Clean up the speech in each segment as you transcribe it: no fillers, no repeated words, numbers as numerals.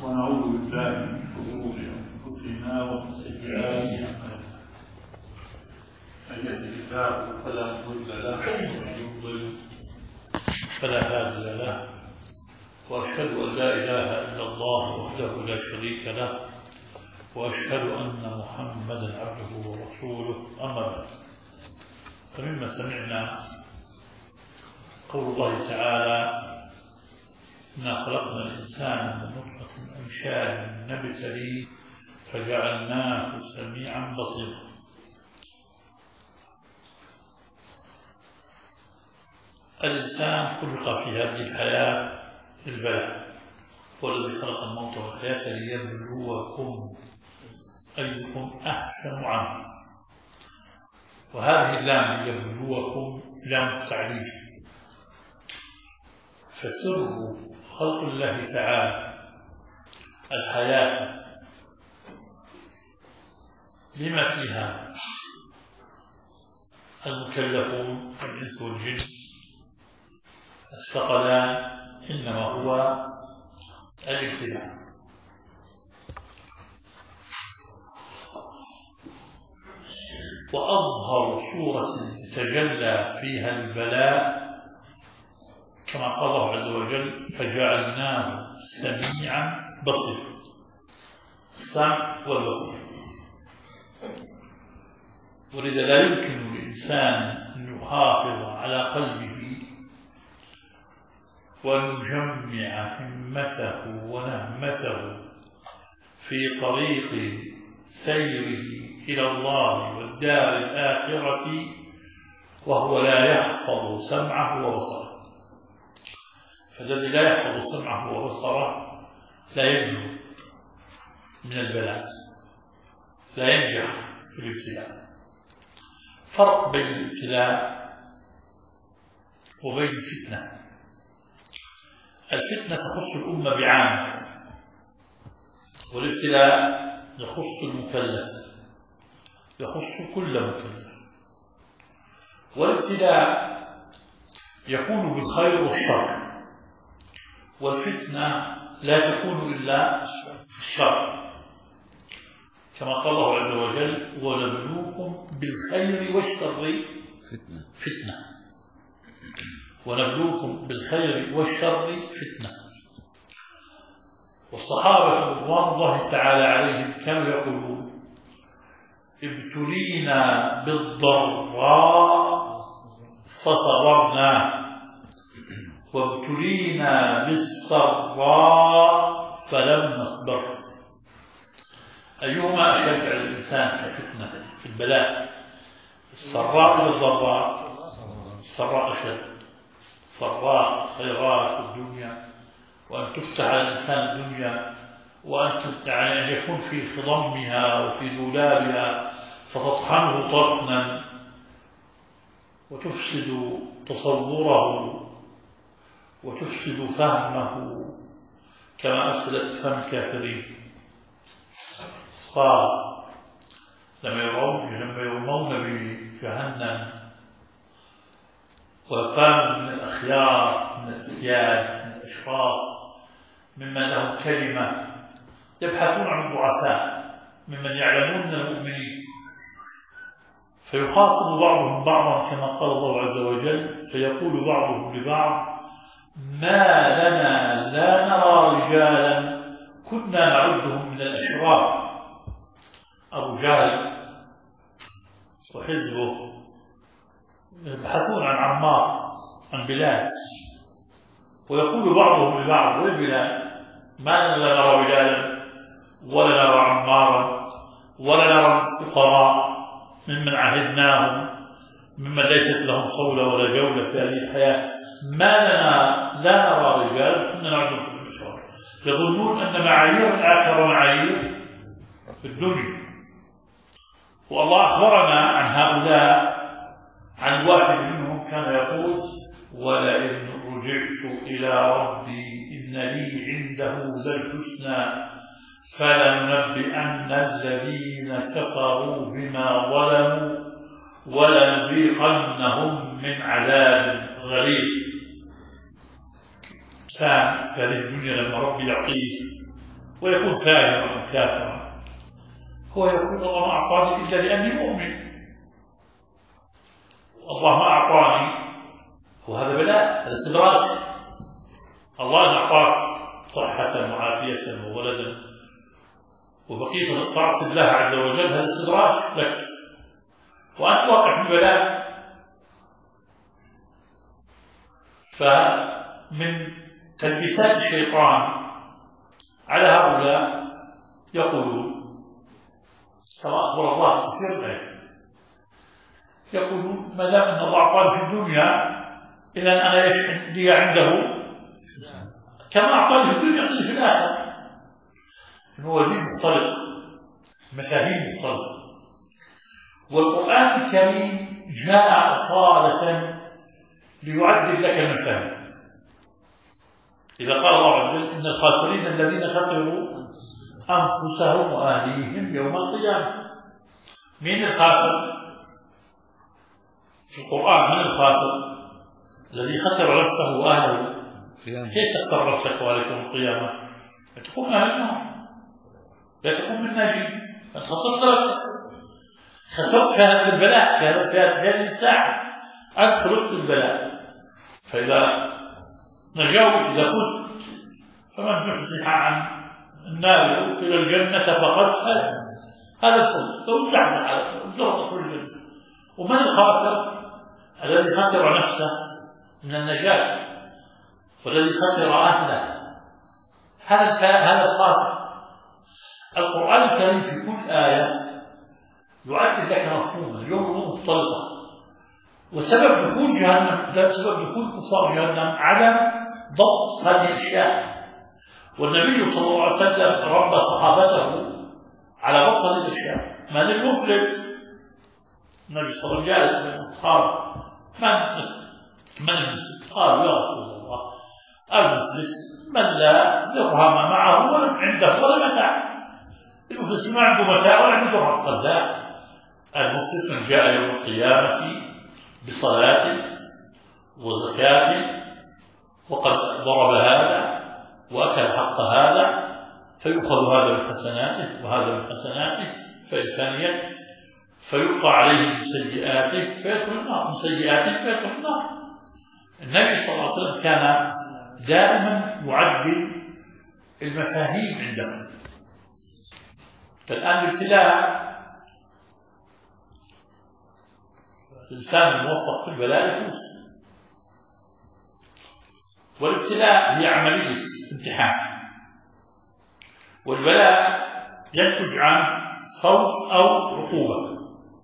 ونعوذ بالله من شرور أنفسنا ومن سيئات أعمالنا. من يهده الله فلا مضل له ومن يضلل فلا هادي له، وأشهد أن لا إله إلا الله وحده لا شريك له، وأشهد أن محمدا عبده ورسوله. أما بعد، فمما سمعنا قول الله تعالى: إنا خلقنا الإنسان من نطفة أمشاج نبتليه فجعلناه سميعا بصيرا. الإنسان خلق في هذه الحياة للبلاء، والذي خلق الموت والحياة ليبلوكم أيكم أحسن عملا. وهذه اللام ليبلوكم لام التعليل، فسر خلق الله تعالى الحياة لما فيها المكلفون الإنس والجن الثقلان إنما هو الابتلاء. وأظهر صورة تجلى فيها البلاء كما قال الله عز وجل: فجعلناه سميعا بصيرا. السمع والبصر، ولذا لا يمكن للإنسان أن يحافظ على قلبه وأن يجمع همته ونهمته في طريق سيره إلى الله والدار الآخرة وهو لا يحفظ سمعه وبصره. فالذي لا يحفظ سمعه وبصره لا ينجو من البلاء، لا ينجح في الابتلاء. فرق بين الابتلاء وبين الفتنة. الفتنة تخص الأمة بعامة، والابتلاء يخص المكلف، يخص كل مكلف. والابتلاء يكون بالخير والشر، والفتنة لا تكون إلا في الشر، كما قال الله عز وجل: ونبلوكم بالخير والشر فتنة. ونبلوكم بالخير والشر فتنة. والصحابة رضوان الله تعالى عليهم كانوا يقولون: ابتلينا بالضراء فصبرنا، وابتلينا بالسراء فلم نصبر. أيهما أشد على الإنسان في الفتنة، في البلاء؟ السراء ولا الضراء؟ السراء أشد. سراء خيرات الدنيا، وأن تفتح على الإنسان الدنيا، وأن يكون في خضمها وفي دولابها فتطحنه طحنا وتفسد تصوره وتفسد فهمه كما أفسدت فهم الكافرين. قال: لما يرمون بجهنم وكانوا من الأخيار، من الأسياد، من الأشراف، ممن لهم كلمة، يبحثون عن الضعفاء ممن يعلمون من المؤمنين، فيخاطب بعضهم بعضا كما قال الله عز وجل: فيقول بعضهم لبعض: ما لنا لا نرى رجالا كنا نعدهم من الأشراف. أبو جهل وحزبه يبحثون عن عمار، عن بلال، ويقول بعضهم لبعض: ويا بلال، ما لنا لا نرى رجالا ولا نرى عمارا ولا نرى الفقراء ممن عهدناهم، ممن ليست لهم صولة ولا جولة في هذه الحياة. ما لنا لا نرى رجال كنا نعدهم في الأشرار. يظنون أن معايير الآخرة معايير في الدنيا. والله أخبرنا عن هؤلاء، عن واحد منهم كان يقول: ولئن رجعت إلى ربي إن لي عنده للحسنى فلننبئن الذين كفروا بما ظلموا ولنذيقنهم من عذاب غليظ. إنسان في هذه الدنيا لما ربي يعطيه ويكون كافرا أو كافرا، هو يقول الله ما أعطاني إلا لأني مؤمن، الله ما أعطاني، وهذا بلاء، هذا استدراج. الله إن أعطاك صحة وعافية وولدا وبقيت طاعة الله عز وجل، هذا استدراج لك وأنت واقع في بلاء. فمن تلبيسات الشيطان على هؤلاء يقولون كما أخبر الله كثير ذلك، يقولون ما دام أن الله أعطاني في الدنيا إذا أنا لي عنده كما أعطاني في الدنيا أعطاني في الآخرة. هو دين مختلط، مفاهيم مختلطة. والقرآن الكريم جاء أصالة ليعدل لك المفاهيم. إذا قال الله عز وجل إن الخاسرين الذين خسروا أنفسهم وأهليهم يوم القيامة. مين الخاسر؟ في القرآن من الخاسر؟ الذي خسر نفسه وأهله. كيف تختار نفسك وأهلك يوم القيامة؟ تكون أهل النار، لا تكون من ناجين، أنت خسرت نفسك، خسرت هذا البلاء في هذه الساعة، أنت خلقت البلاء. فإذا نجاوب إذا قلت فمن زحزح عن النار إلى الجنة فقد هذا الفوز، لو زحزح على الجنة في الجنة. ومن الخاسر؟ الذي خسر نفسه من النجاة والذي خسر أهله، هذا الخاسر. القرآن الكريم في كل آية يعد لك مفهوما، اليوم مختلطة. وسبب دخول جهنم، سبب دخول كفار جهنم عدم ضبط هذه الأشياء. والنبي صلى الله عليه وسلم ربى صحابته على ضبط هذه الأشياء. من المفلس؟ النبي صلى الله عليه وسلم جالس بين الصحابة، من المفلس؟ قالوا يا رسول الله المفلس من لا درهم معه ولا عنده ولا متاع. المفلس ما عنده متاع ولا عنده درهم. قال لا، المفلس من جاء يوم القيامة بصلاة وزكاة وقد ضرب هذا وأكل حق هذا فيؤخذ هذا من حسناته وهذا من حسناته فإنسانيته فيلقى عليه من سيئاته فيدخل النار، من سيئاته فيدخل النار. النبي صلى الله عليه وسلم كان دائما يعدل المفاهيم عنده. فالآن الابتلاء الإنسان الموفق في البلاء يفوز، والابتلاء هي عملية امتحان، والبلاء ينتج عن خوف أو عقوبة.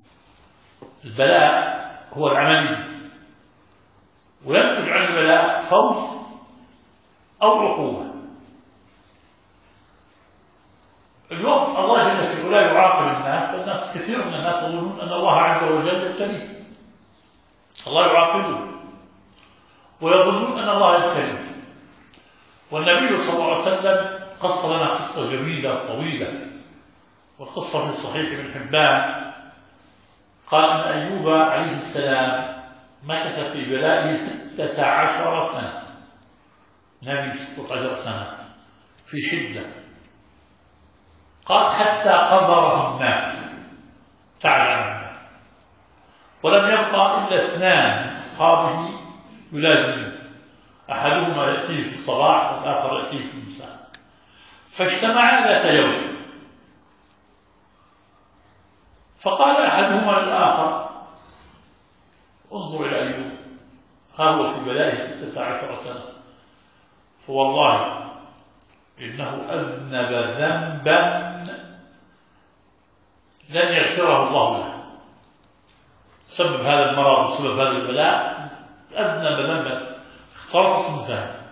البلاء هو العملية، وينتج عن البلاء خوف أو عقوبة. اليوم الله جل وعلا يعاقب الناس، فالناس كثير من الناس يظنون أن الله عز وجل يبتليه، الله يعاقبه ويظنون أن الله يبتليه. والنبي صلى الله عليه وسلم قص لنا قصة جميلة طويلة، والقصة في صحيح ابن حبان قال أن أيوب عليه السلام مكث في بلائه 16 سنة، نبي 16 سنة في شدة. قال حتى قبره الناس تعلم الناس، ولم يبقى إلا 2 أصحابه يلازمون، أحدهما يأتيه في الصباح والآخر يأتيه في المساء. فاجتمعا ذات يوم، فقال أحدهما للآخر انظر إلى أيوب، ها هو في بلائه 16 سنة، فوالله إنه أذنب ذنبا لن يغفره الله له، سبب هذا المرض وسبب هذا البلاء، أذنب ذنبا اختلطت مثال.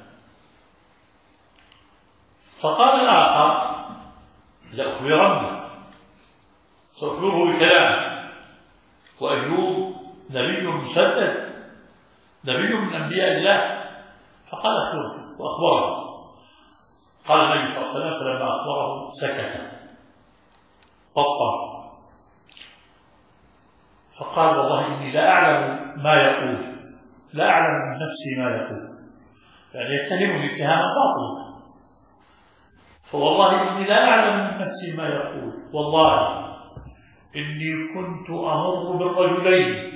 فقال الآخر لأخبرنه، سأخبره بكلامه، وأيوب نبي مسدد، نبي من أنبياء الله. فقال أخبره وأخبره. قال النبي صلى الله عليه وسلم فلما أخبره سكت بطل، فقال والله إني لا أعلم ما يقول، لا أعلم من نفسي ما يقول، يعني يتهمني اتهاما باطلا. فوالله إني لا أعلم من نفسي ما يقول، والله إني كنت أمر بالرجلين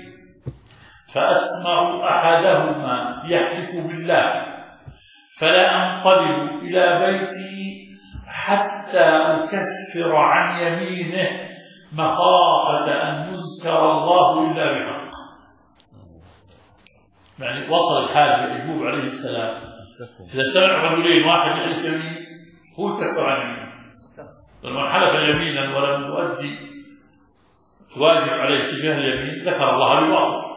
فأسمع أحدهما يحلف بالله فلا أنقلب إلى بيتي حتى أكفر عن يمينه مخافة أن يذكر الله إلا بحق. يعني وصل الحال بأيوب عليه السلام إذا سمع رجلين واحد يحلف يمين هو يكفر عن يمينه، لما حلف يمينا ولم يؤدي واجب عليه تجاه اليمين ذكر الله بباطل،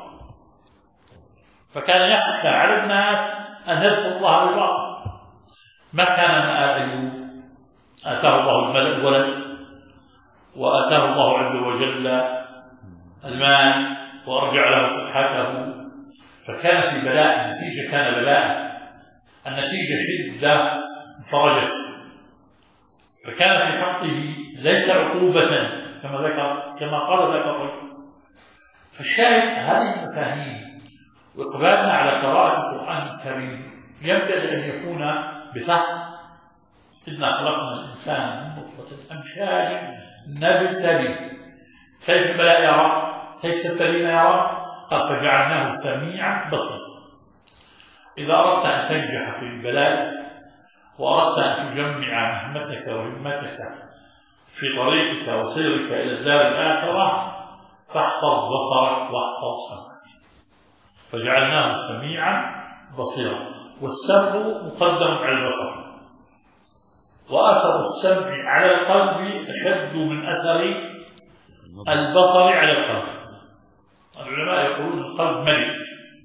فكان يخشى على الناس أن يذكر الله بباطل. ما كان مع أيوب، آتاه الله الولد وآتاه الله عز وجل المال وأرجع له صحته، فكان في بلاء، النتيجة كان بلاء، النتيجة شدة فرجت، فكان في حقه ليس عقوبة كما قال ذاك الرجل. فالشاهد هذه المفاهيم وإقبالنا على قراءة القرآن الكريم ينبغي أن يكون بفهم. إنا خلقنا الإنسان من نطفة أمشاج نبتلي، كيف البلاء يا رب؟ كيف تبتلينا يا رب؟ قد فجعلناه سميعا بصيرا. إذا أردت أن تنجح في البلاء وأردت أن تجمع مهمتك وهمتك في طريقك وسيرك إلى الدار الآخرة فاحفظ بصرك واحفظ سمعك، فجعلناه سميعا بصيرا. والسمع مقدم على البصر، وأثر السمع على القلب أشد من أثر البصر على القلب. العلماء يقولون القلب ملك،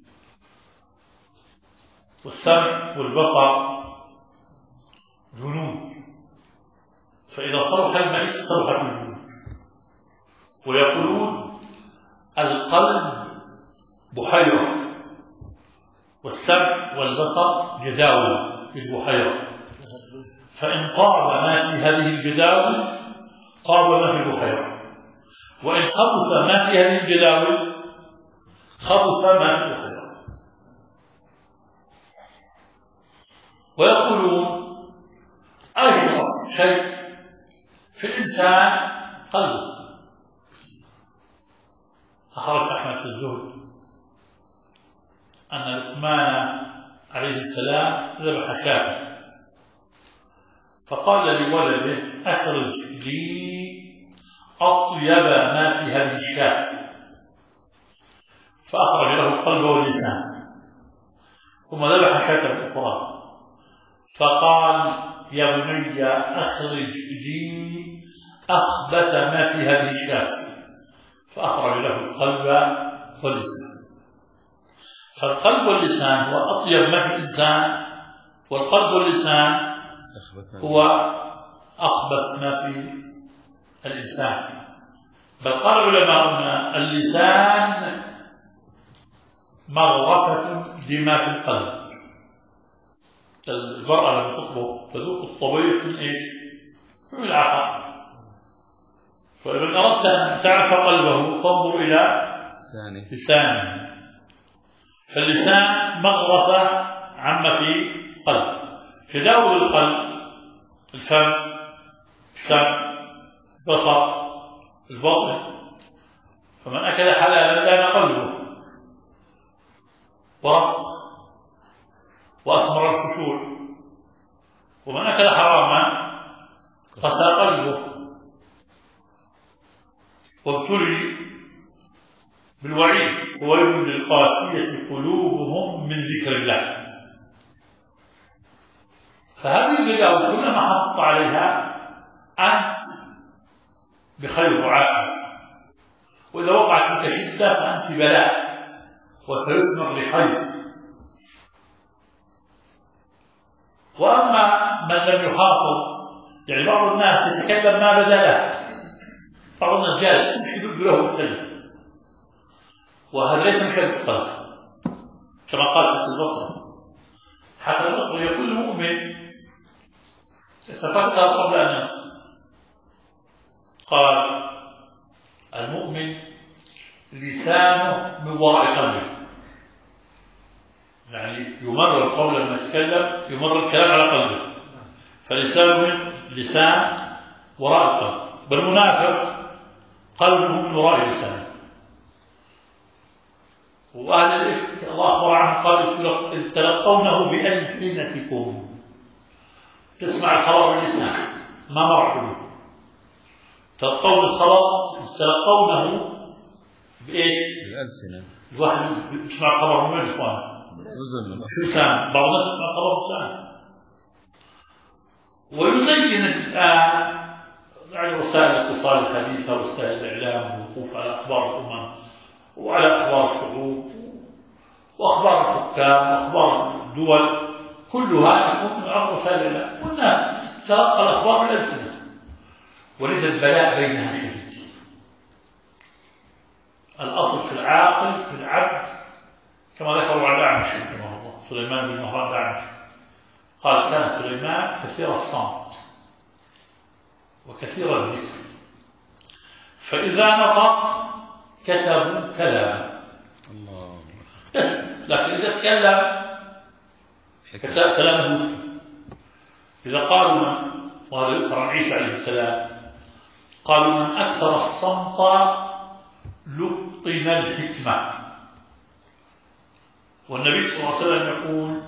والسمع والبصر جنود، فإذا صلح الملك صلحت الجنود. ويقولون القلب بحيرة والسمع والبصر جداول في البحيرة، فإن طاب ما في هذه الجداول طاب ما في البحيرة، وإن خبث ما في هذه الجداول خبث ما في البحيرة. ويقولون أشرف شيء في الإنسان قلبه. أخرج أحمد في الزهد أن لقمان عليه السلام ذبح شاة، فقال لولده أخرج لي أطيب ما في هذه الشاة، فأخرج له القلب واللسان، ثم ذبح شاة أخرى فقال يا بني أخرج لي أخبث ما في هذه الشاة، فأخرج له القلب واللسان. فالقلب واللسان هو أطيب ما في الإنسان، والقلب واللسان هو أخبث ما في الإنسان. بل قال علماؤنا اللسان مغرفة لما في القلب. المرأة لما تطبخ تذوق الطبيخ من إيش؟ من العقل. فإذا أردت أن تعرف قلبه فانظر إلى لسانه، فاللسان مغرفة عما في قلب. تداول القلب الفم، السمع، البصر، البطن. فمن أكل حلالا لان قلبه ورق وأثمر الخشوع، ومن أكل حراما قسى قلبه وابتلي بالوعيد وويل للقاسية قلوبهم من ذكر الله. فهذه الجداول كلما حافظت عليها أنت بخير وعافية، وإذا وقعت فيك شدة فأنت بلاء وسيثمر لخير. وأما من لم يحافظ، يعني بعض الناس يتكلم ما بدا له، بعض الناس جالس يمشي له الكلمة، وهذا ليس من شأن القلب كما قال في البصر. حتى البصر يقول المؤمن تفكر قبل أن ينطق. قال المؤمن لسانه من وراء قلبه، يعني يمرر قبل ما يتكلم، يمرر الكلام على قلبه، فالإسلام لسان وراء القلب، بالمنافق قلبه من وراء لسانه. وأهل الإفك الله أخبر عنه قال إذ تلقونه بألسنتكم، تسمع الخبر باللسان ما مر به، تلقون الخبر تلقونه بإيش؟ بالألسنة. الواحد يسمع الخبر من الإخوان شو لسان، بعض الناس يسمع الخبر بلسان. ويزين الآن يعني وسائل الاتصال الحديثة وسائل الإعلام والوقوف على أخبار الأمم وعلى أخبار الشعوب وأخبار الحكام وأخبار الدول، كلها تكون من عبر وسائل الإعلام، والناس تلقى الأخبار بالألسنة، ولذا البلاء بينها شديد. الأصل في العاقل في العبد كما ذكروا عن الأعمش رحمه الله، سليمان بن مهران الأعمش قال كان سليمان كثير الصمت وكثير الذكر، فإذا نطق كتبوا كلام الله، لكن إذا تكلم كتب كلامه. إذا قالوا وهذا يؤثر عن عيسى عليه السلام قالوا من أكثر الصمت لقن الحكمة، والنبي صلى الله عليه وسلم يقول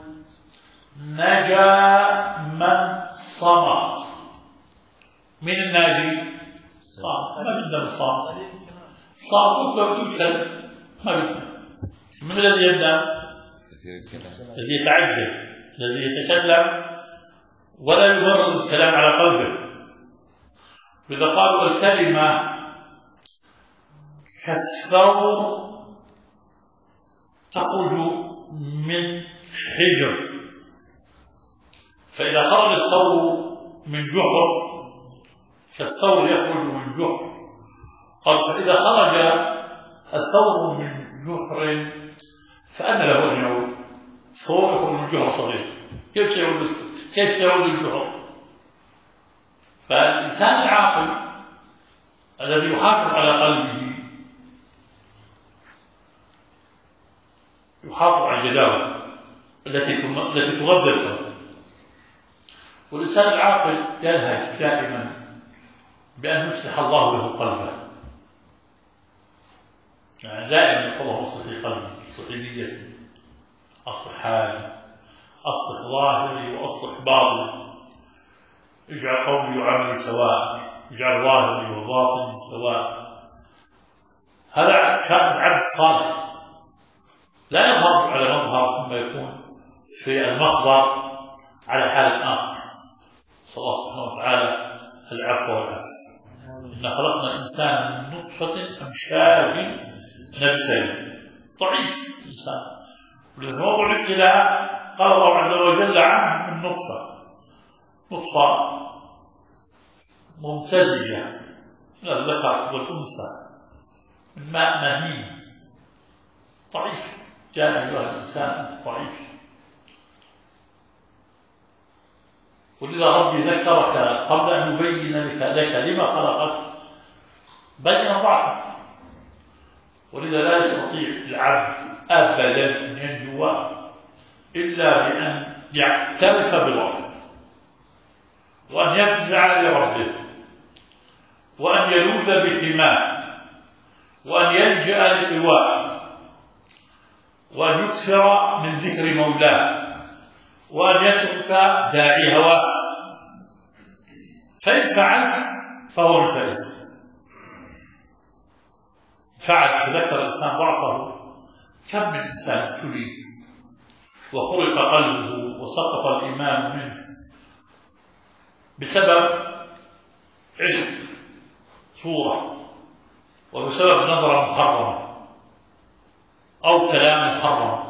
نجا من صمت. من الناجي؟ صامت، ما بدنا صامت، صامت ويتكلم ما بدنا. من الذي يبدأ؟ الذي يتعجل، الذي يتكلم ولا يمرر الكلام على قلبه. إذا قالوا الكلمة كالثور تخرج من حجر، فإذا خرج الثور من جحر كالثور يخرج من جحر، قال فإذا خرج الثور من جحر فأنا له أن يعود. ثور يخرج من جحر صغير، كيف سيعود الجحر؟ فالإنسان العاقل الذي يحافظ على قلبه يحافظ على الجداوة التي تغذي القلب. والإنسان العاقل ينهج دائما بأن يصلح الله له قلبه، يعني دائما يقول الله اصلح لي قلبي، اصلح لي نيتي، اصلح حالي، اصلح ظاهري واصلح باطني، اجعل قولي وعملي سواء، اجعل ظاهري وباطني سواء. هذا كان العبد صالح لا يظهر على مظهر ثم يكون في المقدر على حال آخر. صلى الله سبحانه وتعالى العفو والعافية. إنا خلقنا الإنسان من نطفة أمشاج نبتلي، ضعيف الإنسان، ولذا موضوع الابتلاء قال الله عز وجل عنه من نطفة ممتزجة من الذكر والأنثى من ماء مهين ضعيف. جاء أيها الإنسان ضعيف، ولذا ربي ذكرك قبل أن يبين لك لما خلقك بين ضعفك، ولذا لا يستطيع العبد أبدا أن ينجو إلا بأن يعترف بالضعف وأن يفزع لربه وأن يلوذ بحماه وأن يلجأ للإواء وأن يكثر من ذكر مولاه وأن يترك داعي هواه. فإن فعل فهو الفائز. فعل تذكر الإنسان ضعفه، كم من إنسان ابتلي وخرق قلبه وسقط الإيمان منه بسبب عشق صورة وبسبب نظرة محرمة أو كلام محرم.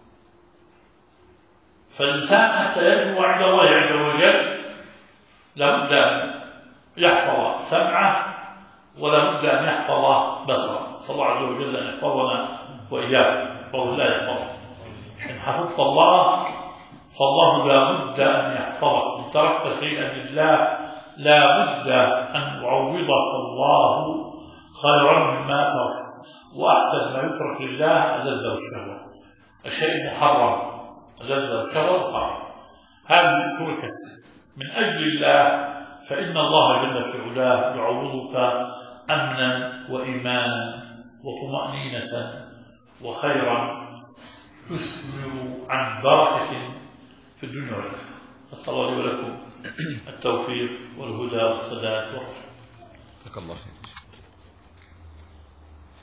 فالإنسان حتى ينجو عند الله عز وجل لابد أن يحفظ سمعه ولابد أن يحفظ بصره. صلى الله عز وجل أن يحفظنا وإياه، يحفظ الله يحفظه. إن حفظت الله فالله لابد أن يحفظك. إن تركت شيئا لله لابد أن يعوضك الله خيرا مما ترك، وأحسن ما يترك لله ألذ الشهوة. الشيء محرم ألذ الشهوة محرم، هذه تركت من أجل الله، فإن الله جل في علاه يعوضك أمنا وإيمانا وطمأنينة وخيرا يثمر عن بركة في الدنيا والآخرة. أسأل الله لي ولكم التوفيق والهدى والسداد والرشد. جزاك الله خير.